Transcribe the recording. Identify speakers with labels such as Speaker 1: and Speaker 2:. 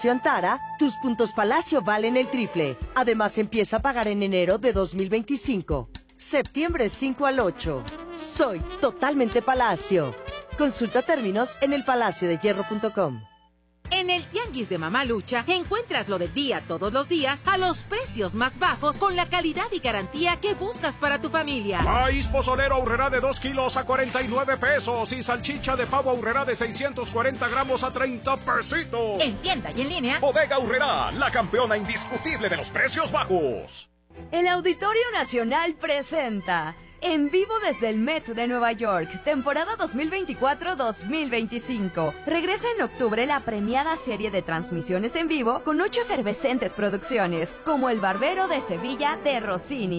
Speaker 1: Tara, tus puntos Palacio valen el triple. Además, empieza a pagar en enero de 2025. Septiembre 5 al 8. Soy totalmente Palacio. Consulta términos en elpalaciodehierro.com.
Speaker 2: En el Tianguis de Mamalucha encuentras lo del día todos los días a los precios más bajos con la calidad y garantía que buscas para tu familia.
Speaker 3: Maíz pozolero Aurrerá de 2 kilos a 49 pesos y salchicha de pavo Aurrerá de 640 gramos a 30 pesitos.
Speaker 2: En tienda y en línea.
Speaker 3: Bodega Aurrerá, la campeona indiscutible de los precios bajos.
Speaker 4: El Auditorio Nacional presenta en vivo desde el Met de Nueva York, temporada 2024-2025. Regresa en octubre la premiada serie de transmisiones en vivo con 8 efervescentes producciones, como El Barbero de Sevilla de Rossini,